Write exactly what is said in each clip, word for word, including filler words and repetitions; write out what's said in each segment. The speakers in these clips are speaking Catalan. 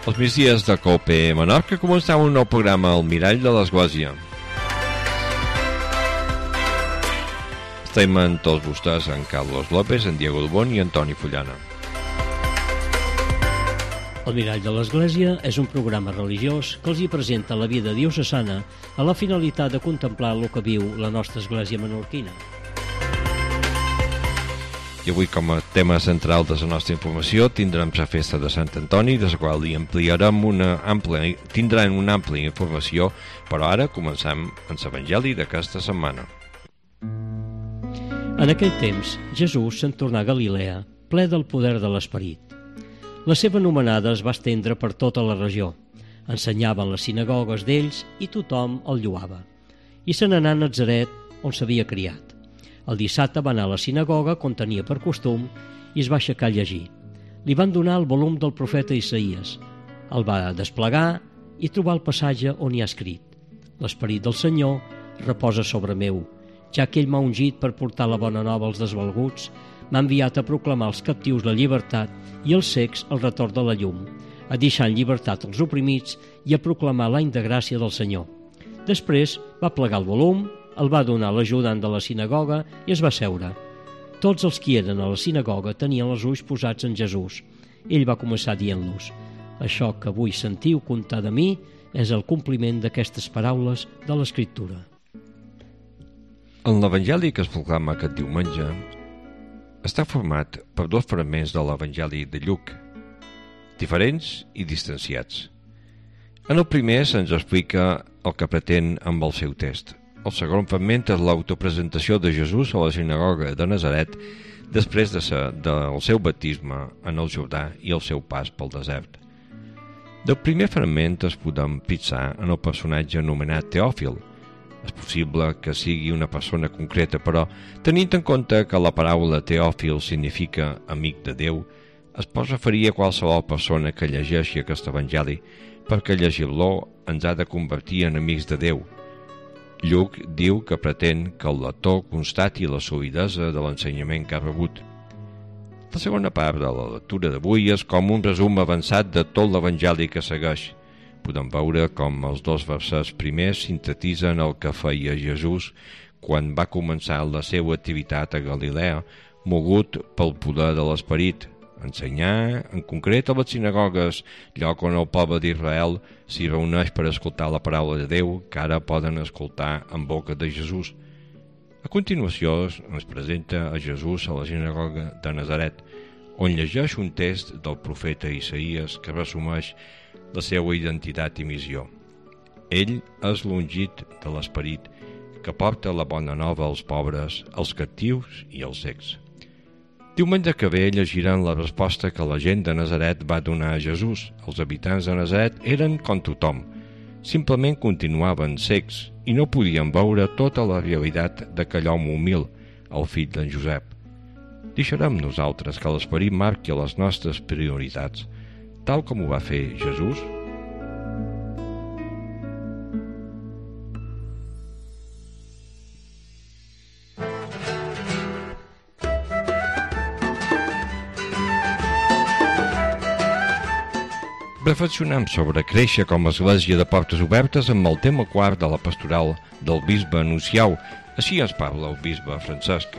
Els migdies de Cope Menorca començava un nou programa al Mirall de l'Església. Estem amb tots vostès, en Carlos López, en Diego Dubón i Antoni Fullana. El Mirall de l'Església és un programa religiós que els hi presenta la vida diocesana a la finalitat de contemplar el que viu la nostra església menorquina. I avui, com a tema central de la nostra informació, tindrem la festa de Sant Antoni, de la qual hi ampliarem una àmplia, tindrem una àmplia informació, però ara comencem amb l'Evangeli d'aquesta setmana. En aquell temps, Jesús se'n tornà a Galilea, ple del poder de l'Esperit. La seva anomenada es va estendre per tota la regió. Ensenyava en les sinagogues d'ells i tothom el lloava. I se n'anà a Natzaret, on s'havia criat. El dissabte va anar a la sinagoga, com tenia per costum, i es va aixecar a llegir. Li van donar el volum del profeta Isaïes. El va desplegar i trobar el passatge on hi ha escrit: «L'esperit del Senyor reposa sobre meu, ja que ell m'ha ungit per portar la bona nova als desvalguts, m'ha enviat a proclamar als captius la llibertat i als cecs el retorn de la llum, a deixar en llibertat els oprimits i a proclamar l'any de gràcia del Senyor». Després va plegar el volum, el va donar a l'ajudant de la sinagoga i es va seure. Tots els qui eren a la sinagoga tenien els ulls posats en Jesús. Ell va començar dient-los: «Això que avui sentiu contar de mi és el compliment d'aquestes paraules de l'Escriptura». En l'Evangeli que es proclama aquest diumenge està format per dos fragments de l'Evangeli de Lluc, diferents i distanciats. En el primer se'ns explica el que pretén amb el seu text. El segon fragment és l'autopresentació de Jesús a la sinagoga de Nazaret després de ser, del seu baptisme en el Jordà i el seu pas pel desert. Del primer fragment es podem fixar en el personatge anomenat Teòfil. És possible que sigui una persona concreta, però tenint en compte que la paraula Teòfil significa amic de Déu, es pot referir a qualsevol persona que llegeixi aquest evangeli, perquè llegir-lo ens ha de convertir en amics de Déu. Lluc diu que pretén que el lector constati la solidesa de l'ensenyament que ha rebut. La segona part de la lectura d'avui és com un resum avançat de tot l'Evangeli que segueix. Podem veure com els dos versets primers sintetitzen el que feia Jesús quan va començar la seva activitat a Galilea, mogut pel poder de l'Esperit, ensenyar, en concret a les sinagogues, lloc on el poble d'Israel s'hi reuneix per escoltar la paraula de Déu, que ara poden escoltar en boca de Jesús. A continuació ens presenta a Jesús a la sinagoga de Nazaret, on llegeix un text del profeta Isaïes que resumeix la seva identitat i missió. Ell és l'ungit de l'Esperit que porta la bona nova als pobres, als captius i als cecs. Diumenge que ve llegiran la resposta que la gent de Nazaret va donar a Jesús. Els habitants de Nazaret eren com tothom. Simplement continuaven cecs i no podien veure tota la realitat d'aquell home humil, el fill d'en Josep. Deixarem nosaltres que l'Esperit marqui les nostres prioritats, tal com ho va fer Jesús? Reflexionem sobre créixer com a església de portes obertes amb el tema quart de la pastoral del bisbe Anunciau. Així ens parla el bisbe Francesc.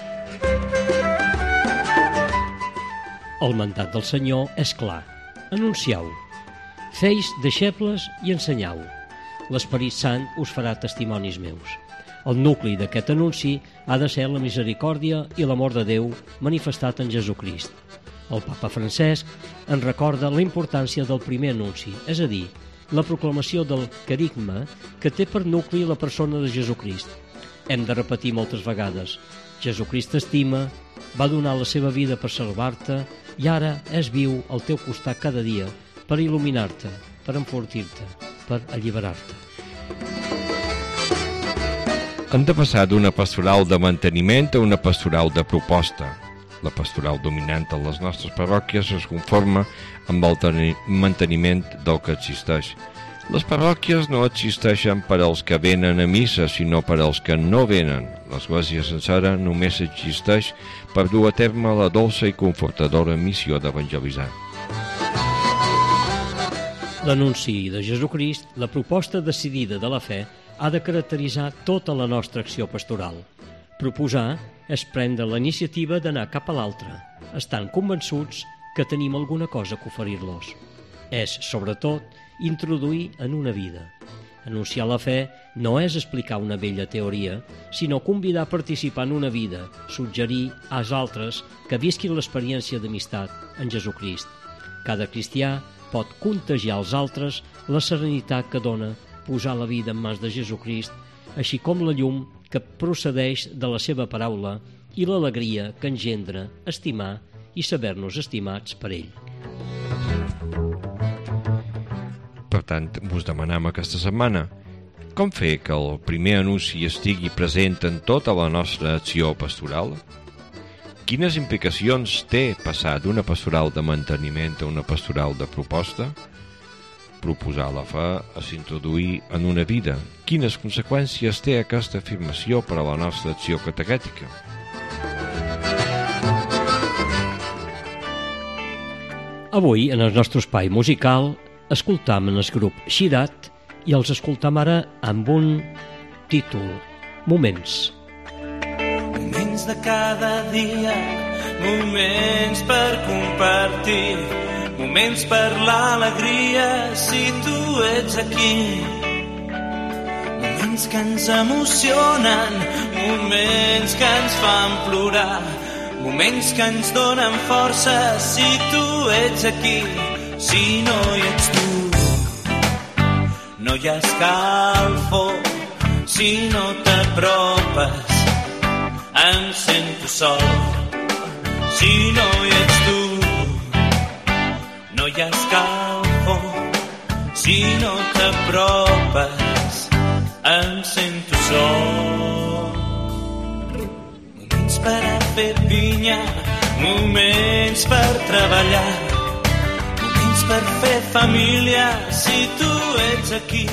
El mandat del Senyor és clar. Anunciau. Feis deixebles i ensenyau. L'Esperit Sant us farà testimonis meus. El nucli d'aquest anunci ha de ser la misericòrdia i l'amor de Déu manifestat en Jesucrist. El papa Francesc en recorda la importància del primer anunci, és a dir, la proclamació del querigma que té per nucli la persona de Jesucrist. Hem de repetir moltes vegades: Jesucrist t'estima, va donar la seva vida per salvar-te i ara és viu al teu costat cada dia per il·luminar-te, per enfortir-te, per alliberar-te. Hem de passar d'una pastoral de manteniment a una pastoral de proposta. La pastoral dominant a les nostres parròquies es conforma amb el manteniment del que existeix. Les parròquies no existeixen per als que venen a missa, sinó per als que no venen. L'església sencera només existeix per dur a terme la dolça i confortadora missió d'evangelitzar. L'anunci de Jesucrist, la proposta decidida de la fe, ha de caracteritzar tota la nostra acció pastoral. Proposar és prendre la iniciativa d'anar cap a l'altre, estant convençuts que tenim alguna cosa que oferir-los. És, sobretot, introduir en una vida. Anunciar la fe no és explicar una vella teoria, sinó convidar a participar en una vida, suggerir als altres que visquin l'experiència d'amistat en Jesucrist. Cada cristià pot contagiar als altres la serenitat que dona posar la vida en mans de Jesucrist, així com la llum que procedeix de la seva paraula i l'alegria que engendra estimar i saber-nos estimats per ell. Per tant, us demanam aquesta setmana com fer que el primer anunci estigui present en tota la nostra acció pastoral? Quines implicacions té passar d'una pastoral de manteniment a una pastoral de proposta? Proposar la fe és introduir en una vida. Quines conseqüències té aquesta afirmació per a la nostra acció catequètica? Avui, en el nostre espai musical, escoltam el grup Xirat i els escoltam ara amb un títol, Moments. Moments de cada dia, moments per compartir, moments per l'alegria si tu ets aquí. Moments que ens emocionen, moments que ens fan plorar, moments que ens donen força si tu ets aquí. Si no hi ets tu, no hi ha escalfor. Si no t'apropes, em sento sol. Si no hi ets tu, no hi ha escalfor. Si no t'apropes, em sento sol. Moments per a fer pinya, moments per treballar, moments per fer família, si tu ets aquí.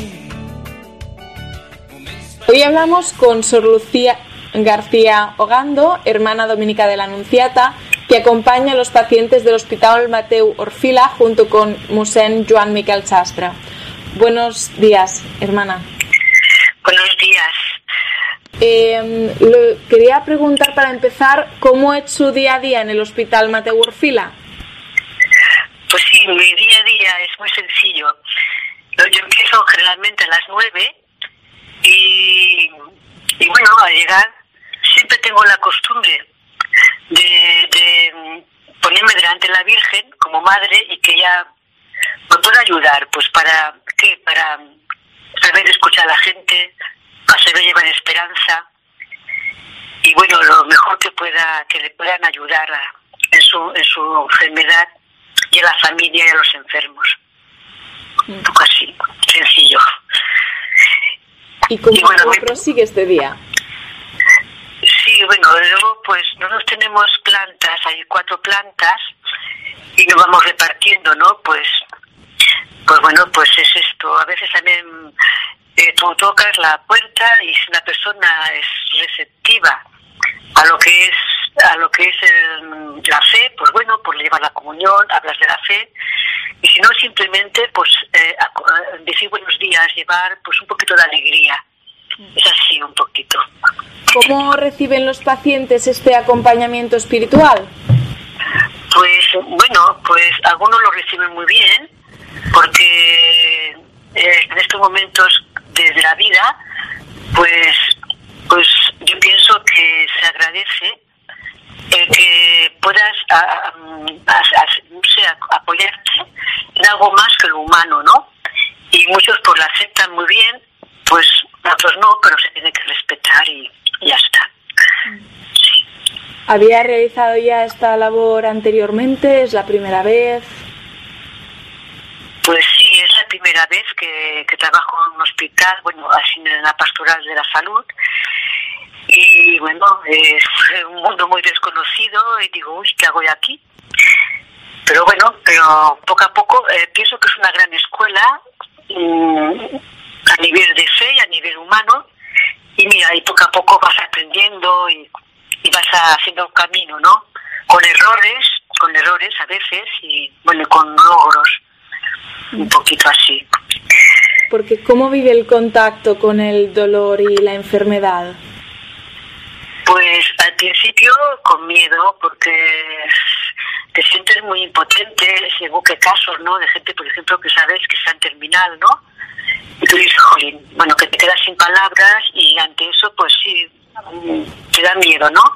Hoy hablamos con Sor Lucía García Ogando, hermana dominica de la Anunciata, que acompaña a los pacientes del Hospital Mateu Orfila junto con Mosén Joan Miquel Sastre. Buenos días, hermana. Buenos días. Eh, lo, quería preguntar para empezar, ¿cómo es su día a día en el Hospital Mateu Orfila? Pues sí, mi día a día es muy sencillo. Yo empiezo generalmente a las nueve y, y bueno, al llegar siempre tengo la costumbre de, de ponerme delante de la Virgen como madre y que ella me pueda ayudar, pues para ¿qué? Para saber escuchar a la gente, para saber llevar esperanza y bueno, lo mejor que pueda, que le puedan ayudar a, en su en su enfermedad y a la familia y a los enfermos. Un poco así, sencillo. ¿Y cómo, y bueno, cómo me... prosigue este día? Sí, bueno, luego pues nosotros tenemos plantas, hay cuatro plantas y nos vamos repartiendo, ¿no? Pues, pues bueno, pues es esto. A veces también eh, tú tocas la puerta y si una persona es receptiva a lo que es a lo que es el, la fe, pues bueno, pues le llevas la comunión, hablas de la fe, y si no simplemente pues eh, decir buenos días, llevar pues un poquito de alegría. Es así un poquito. ¿Cómo reciben los pacientes este acompañamiento espiritual? Pues bueno, pues algunos lo reciben muy bien, porque eh, en estos momentos de, de la vida, pues pues yo pienso que se agradece el que puedas a, a, a, no sé, apoyarte en algo más que lo humano, ¿no? Y muchos pues la aceptan muy bien, pues otros no, pero se tiene que respetar y, y ya está. Sí. ¿Había realizado ya esta labor anteriormente? ¿Es la primera vez? Pues sí, es la primera vez que, que trabajo en un hospital, bueno, así en la pastoral de la salud. Y bueno, es un mundo muy desconocido y digo, uy, ¿qué hago yo aquí? Pero bueno, pero poco a poco eh, pienso que es una gran escuela mmm, a nivel de fe y a nivel humano. Y mira, y poco a poco vas aprendiendo y, y vas haciendo un camino, ¿no? Con errores, con errores a veces y bueno, con logros. un poquito así. Porque ¿cómo vive el contacto con el dolor y la enfermedad? Pues al principio con miedo, porque te sientes muy impotente según qué casos, ¿no? De gente, por ejemplo, que sabes que están terminal, ¿no? Y tú dices, jolín, bueno, que te quedas sin palabras y ante eso, pues sí, te da miedo, ¿no?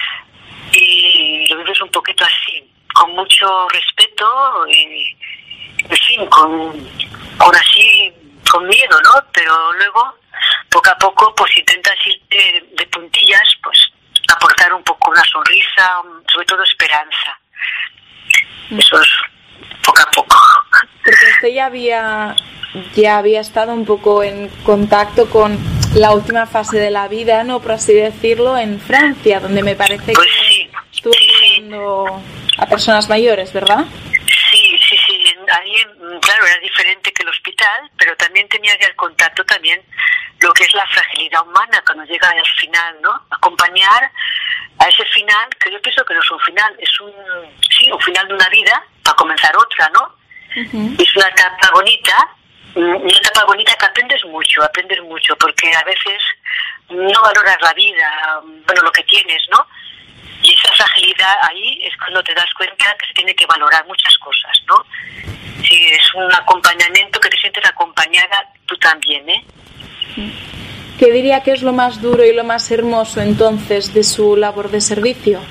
Y lo vives un poquito así, con mucho respeto y, en fin, con, ahora sí, con miedo, ¿no? Pero luego, poco a poco, pues intentas ir de, de puntillas, pues aportar un poco una sonrisa, sobre todo esperanza. Eso es poco a poco. Porque usted ya había, ya había estado un poco en contacto con la última fase de la vida, ¿no? Por así decirlo, en Francia, donde me parece pues que sí, estuvo sí, cuidando sí. a personas mayores, ¿verdad? Sí, sí, sí. Ahí, claro, era diferente que el hospital, pero también tenía ya el contacto también lo que es la fragilidad humana cuando llega al final, ¿no? Acompañar a ese final, que yo pienso que no es un final, es un, sí, un final de una vida para comenzar otra, ¿no? Uh-huh. Es una etapa bonita, una etapa bonita que aprendes mucho, aprendes mucho, porque a veces no valoras la vida, bueno, lo que tienes, ¿no? Y esa fragilidad ahí es cuando te das cuenta que se tiene que valorar muchas cosas, ¿no? Sí, es un acompañamiento que te sientes acompañada tú también, ¿eh? ¿Qué diría que es lo más duro y lo más hermoso entonces de su labor de servicio?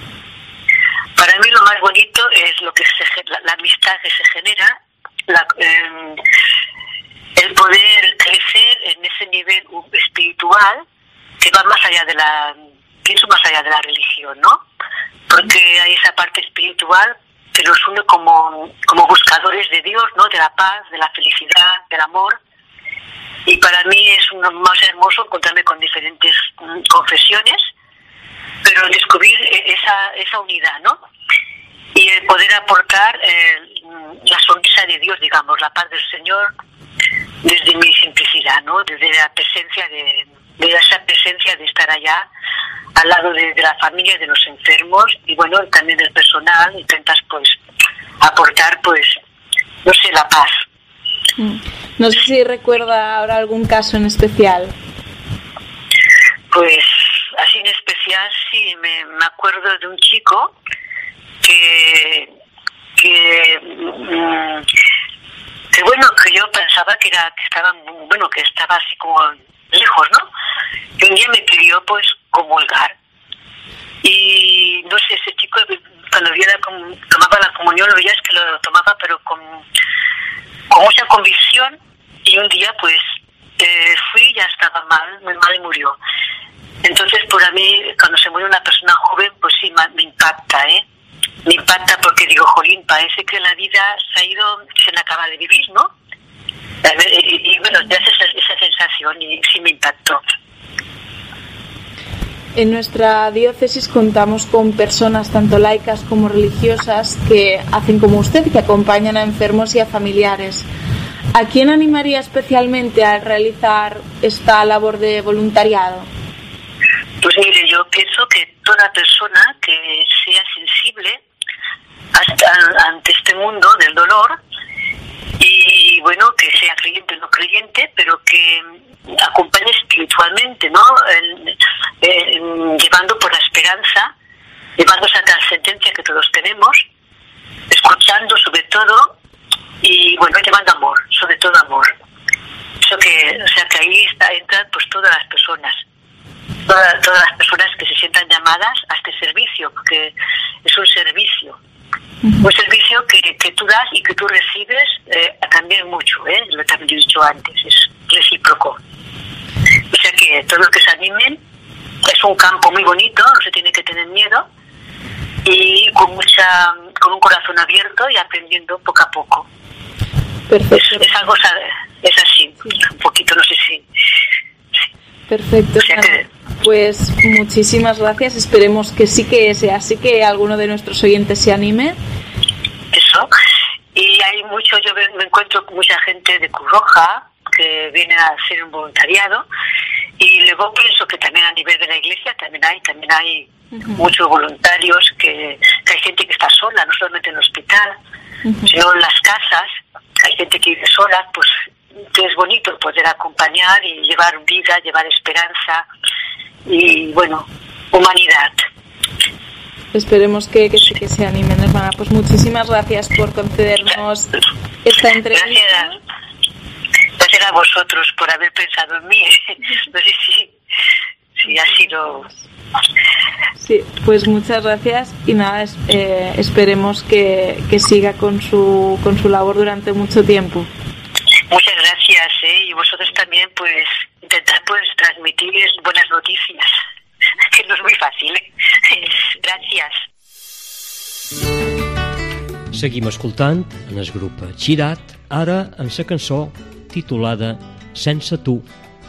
Para mí lo más bonito es lo que se, la, la amistad que se genera, la, eh, el poder crecer en ese nivel espiritual que va más allá de la, pienso más allá de la religión, ¿no? Porque hay esa parte espiritual que nos une como, como buscadores de Dios, ¿no? De la paz, de la felicidad, del amor. Y para mí es un, más hermoso encontrarme con diferentes um, confesiones, pero descubrir esa, esa unidad, ¿no? Y el poder aportar eh, la sonrisa de Dios, digamos, la paz del Señor, desde mi simplicidad, ¿no? Desde la presencia de, de esa presencia de estar allá, al lado de, de la familia, de los enfermos, y bueno, también del personal, intentas pues aportar pues, no sé, la paz. No sé si recuerda ahora algún caso en especial. Pues así en especial sí, me, me acuerdo de un chico que que, mm, que bueno, que yo pensaba que era que estaba bueno, que estaba así como lejos, ¿no? Y un día me pidió pues comulgar. Y no sé, ese chico cuando yo era, tomaba la comunión, lo veías que lo tomaba pero con con mucha convicción, y un día pues eh, fui, ya estaba mal, muy mal y murió. Entonces, para mí, cuando se muere una persona joven, pues sí, me impacta, ¿eh? Me impacta porque digo, jolín, parece que la vida se ha ido, se le acaba de vivir, ¿no? Y, y bueno, ya es esa, esa sensación y sí me impactó. En nuestra diócesis contamos con personas tanto laicas como religiosas que hacen como usted, que acompañan a enfermos y a familiares. ¿A quién animaría especialmente a realizar esta labor de voluntariado? Pues mire, yo pienso que toda persona que sea sensible hasta ante este mundo del dolor y bueno, que sea creyente o no creyente, pero que acompañe espiritualmente, ¿no? El, el, llevando por la esperanza, llevando esa trascendencia que todos tenemos, escuchando sobre todo y bueno, llevando amor, sobre todo amor. Eso que, o sea, que ahí está, entran pues todas las personas, todas, todas las personas que se sientan llamadas a este servicio, porque es un servicio. Un servicio que, que tú das y que tú recibes eh, también mucho, ¿eh? Lo también he dicho antes, es recíproco. O sea que todos los que se animen, es un campo muy bonito, no se tiene que tener miedo, y con mucha con un corazón abierto y aprendiendo poco a poco. Perfecto. Es, es algo, es así, sí. Un poquito, no sé si... Perfecto. O sea que, pues muchísimas gracias, esperemos que sí que sea así, que alguno de nuestros oyentes se anime. Eso, y hay mucho, yo me encuentro con mucha gente de Cruz Roja que viene a hacer un voluntariado, y luego pienso que también a nivel de la iglesia también hay, también hay uh-huh. muchos voluntarios, que, que hay gente que está sola, no solamente en el hospital, uh-huh. sino en las casas, hay gente que vive sola, pues que es bonito poder acompañar y llevar vida, llevar esperanza y, bueno, humanidad. Esperemos que, que sí que se animen, hermana. Pues muchísimas gracias por concedernos esta entrevista. Gracias a, gracias a vosotros por haber pensado en mí. No sé si, si ha sido... Sí, pues muchas gracias y nada, es, eh, esperemos que, que siga con su, con su labor durante mucho tiempo. Muchas gracias, ¿eh? Y vosotros también, pues, intentar pues transmitir buenas noticias, que no es muy fàcil, ¿eh? Gràcies. Seguim escoltant en el grup Xirat, ara en la cançó titulada Sense tu.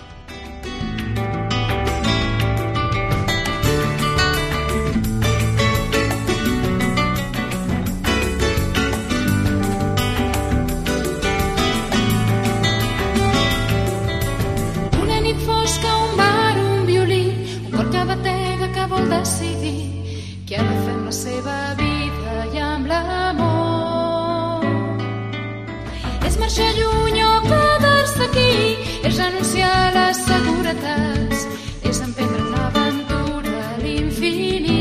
Que ha de fer la seva vida i amb l'amor. És marxar lluny o quedar-se aquí, és renunciar a les seguretats, és emprendre una aventura a l'infinit.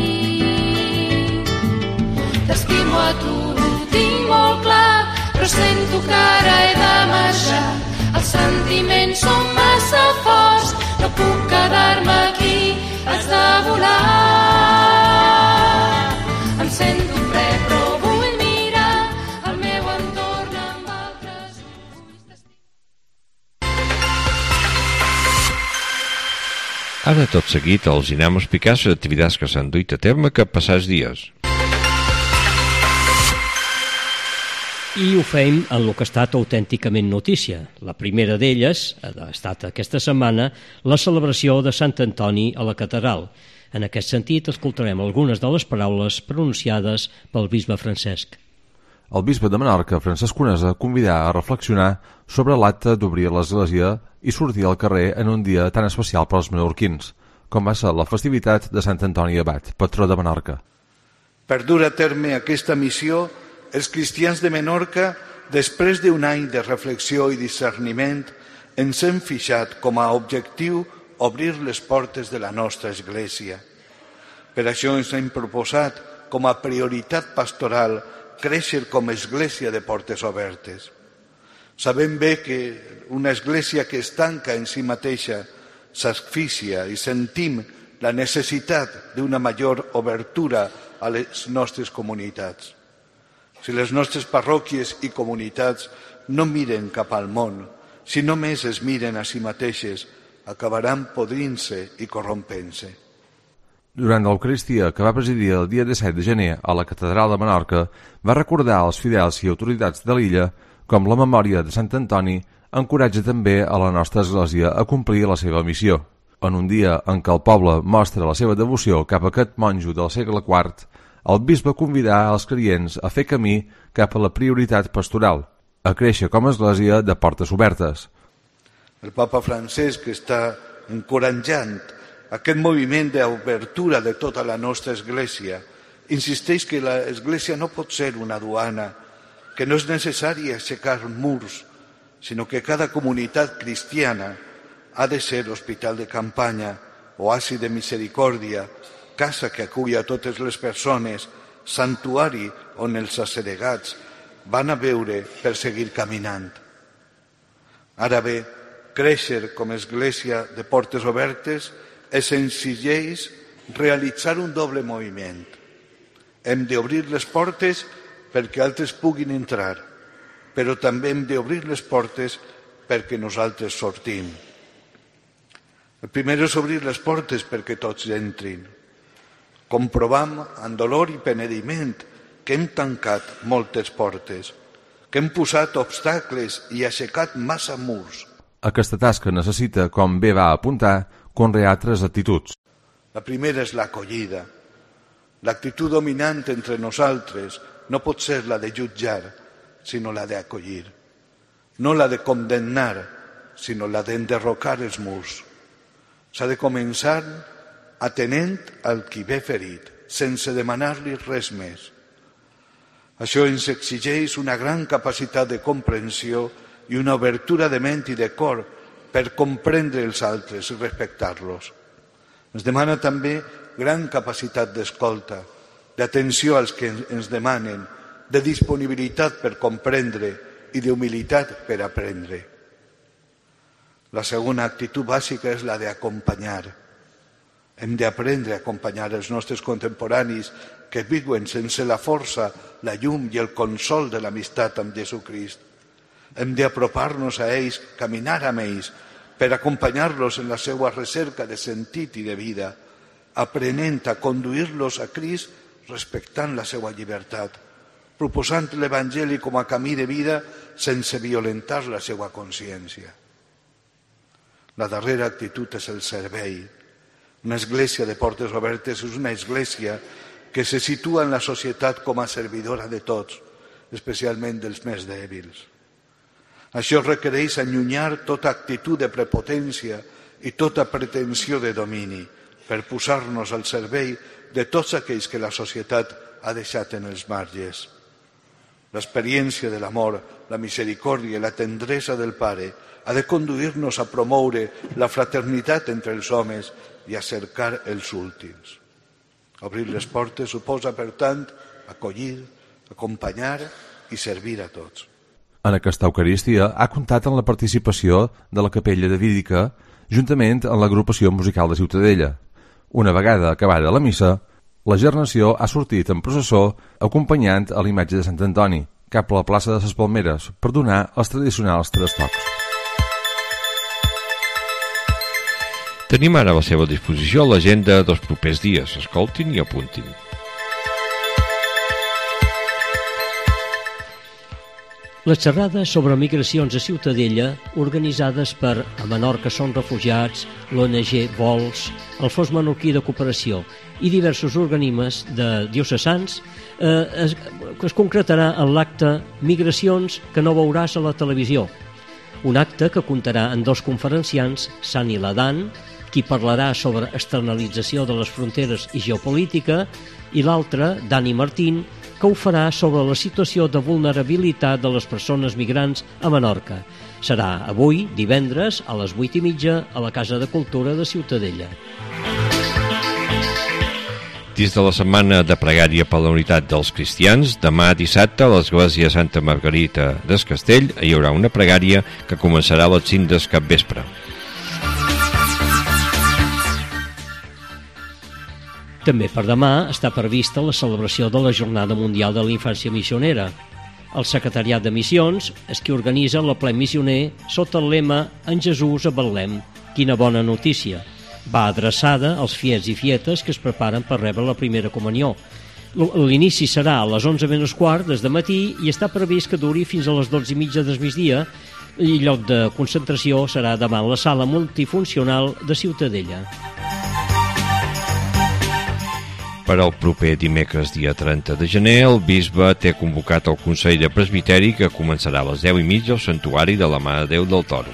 T'estimo a tu, ho tinc molt clar, però sento que ara he de marxar. Els sentiments són massa forts, no puc quedar-me aquí, haig de volar. Em sento ple, però vull mirar el meu entorn amb altres ulls. Ara, tot seguit, els anem a explicar les activitats que s'han duit a terme que passats dies. I ho fem en el que ha estat autènticament notícia. La primera d'elles ha estat aquesta setmana la celebració de Sant Antoni a la catedral. En aquest sentit, escoltarem algunes de les paraules pronunciades pel bisbe Francesc. El bisbe de Menorca, Francesc Conesa, convidà a reflexionar sobre l'acte d'obrir l'església i sortir al carrer en un dia tan especial per als menorquins, com va ser la festivitat de Sant Antoni Abat, patró de Menorca. Per dur a terme aquesta missió, els cristians de Menorca, després d'un any de reflexió i discerniment, ens hem fixat com a objectiu obrir les portes de la nostra església. Per això ens hem proposat, com a prioritat pastoral, créixer com a església de portes obertes. Sabem bé que una església que es tanca en si mateixa s'asfixia i sentim la necessitat d'una major obertura a les nostres comunitats. Si les nostres parròquies i comunitats no miren cap al món, si només es miren a si mateixes, acabaran podrint-se i corrompent-se. Durant l'Eucaristia que va presidir el dia disset de gener a la catedral de Menorca, va recordar als fidels i autoritats de l'illa com la memòria de Sant Antoni encoratja també a la nostra església a complir la seva missió. En un dia en què el poble mostra la seva devoció cap a aquest monjo del segle quart, el bisbe convidà als creients a fer camí cap a la prioritat pastoral, a créixer com a església de portes obertes. El papa Francesc està encoratjant aquest moviment d'obertura de tota la nostra església. Insisteix que l'església no pot ser una duana, que no és necessari aixecar murs, sinó que cada comunitat cristiana ha de ser hospital de campanya, oasi de misericòrdia, casa que acull a totes les persones, santuari on els assedegats van a veure per seguir caminant. Ara bé, créixer com a església de portes obertes és exigeix realitzar un doble moviment. Hem d'obrir les portes perquè altres puguin entrar, però també hem d'obrir les portes perquè nosaltres sortim. El primer és obrir les portes perquè tots entrin. Comprovam amb dolor i penediment que hem tancat moltes portes, que hem posat obstacles i aixecat massa murs. Aquesta tasca necessita, com bé va apuntar, conrear tres actituds. La primera és l'acollida. L'actitud dominant entre nosaltres no pot ser la de jutjar, sinó la d'acollir. No la de condemnar, sinó la d'enderrocar els murs. S'ha de començar atenent al qui ve ferit, sense demanar-li res més. Això ens exigeix una gran capacitat de comprensió i una obertura de ment i de cor per comprendre els altres i respectar-los. Ens demana també gran capacitat d'escolta, d'atenció als que ens demanen, de disponibilitat per comprendre i d'humilitat per aprendre. La segona actitud bàsica és la d'acompanyar. Hem d'aprendre a acompanyar els nostres contemporanis que viuen sense la força, la llum i el consol de l'amistat amb Jesucrist. Hem d'apropar-nos a ells, caminar amb ells, per acompanyar-los en la seva recerca de sentit i de vida, aprenent a conduir-los a Crist respectant la seva llibertat, proposant l'Evangeli com a camí de vida sense violentar la seva consciència. La darrera actitud és el servei. Una església de portes obertes és una església que se situa en la societat com a servidora de tots, especialment dels més dèbils. Això requereix allunyar tota actitud de prepotència i tota pretensió de domini per posar-nos al servei de tots aquells que la societat ha deixat en els marges. L'experiència de l'amor, la misericòrdia i la tendresa del Pare ha de conduir-nos a promoure la fraternitat entre els homes i a cercar els últims. Obrir les portes suposa, per tant, acollir, acompanyar i servir a tots. En aquesta Eucaristia ha comptat amb la participació de la Capella Davídica juntament amb l'agrupació musical de Ciutadella. Una vegada acabada la missa, la gernació ha sortit en processó acompanyant a l'imatge de Sant Antoni cap a la plaça de les Palmeres per donar els tradicionals tres tocs. Tenim ara a la seva disposició l'agenda dels propers dies. Escoltin i apuntin. Les xerrades sobre migracions a Ciutadella, organitzades per A Menorca Són Refugiats, l'O N G Vols, el Fons Menorquí de Cooperació i diversos organismes de diocesans, eh, es, es concretarà en l'acte Migracions que no veuràs a la televisió. Un acte que comptarà en dos conferenciants, Sani Ladan, qui parlarà sobre externalització de les fronteres i geopolítica, i l'altre, Dani Martín, que ho farà sobre la situació de vulnerabilitat de les persones migrants a Menorca. Serà avui, divendres, a les vuit i mitja, a la Casa de Cultura de Ciutadella. Dins de la setmana de pregària per la unitat dels cristians, demà dissabte a l'Església Santa Margarita des Castell hi haurà una pregària que començarà a les cinc del capvespre. També per demà està prevista la celebració de la Jornada Mundial de la Infància Missionera. El Secretariat de Missions és qui organitza la ple missioner sota el lema En Jesús a Betlem. Quina bona notícia! Va adreçada als fiets i fietes que es preparen per rebre la primera comunió. L'inici serà a les onze menys quart des de matí i està previst que duri fins a les dotze i mitja del migdia i lloc de concentració serà davant la sala multifuncional de Ciutadella. Per al proper dimecres dia trenta de gener, el bisbe té convocat el Consell de Presbiteri que començarà a les deu i mitja al Santuari de la Mare de Déu del Toro.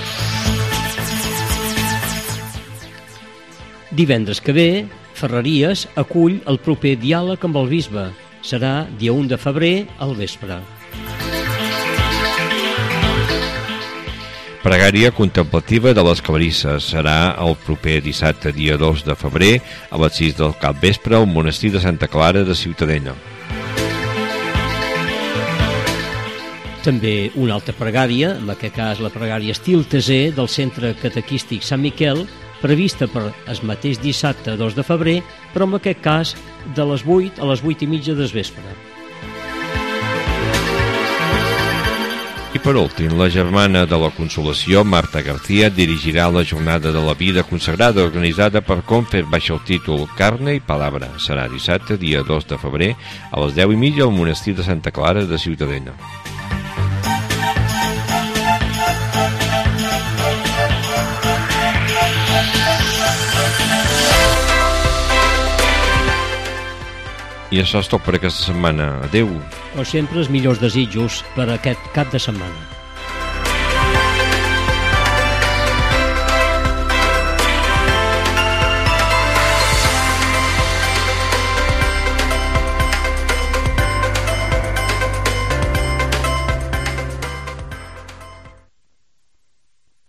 Divendres que ve, Ferreries acull el proper diàleg amb el bisbe. Serà dia u de febrer al vespre. Pregària contemplativa de les Clarisses serà el proper dissabte dia dos de febrer a les sis del capvespre al monestir de Santa Clara de Ciutadella. També una altra pregària, en aquest cas la pregària estil teser del Centre Catequístic Sant Miquel, prevista per el mateix dissabte dos de febrer, però en aquest cas de les vuit a les vuit i mitja del vespre. I per últim, la germana de la Consolació, Marta García, dirigirà la Jornada de la Vida Consagrada organitzada per Confer baix el títol Carne i Palabra. Serà dissabte, dia dos de febrer, a les deu i mitja al monestir de Santa Clara de Ciutadella. I això és tot per aquesta setmana. Adéu. O sempre els millors desitjos per aquest cap de setmana.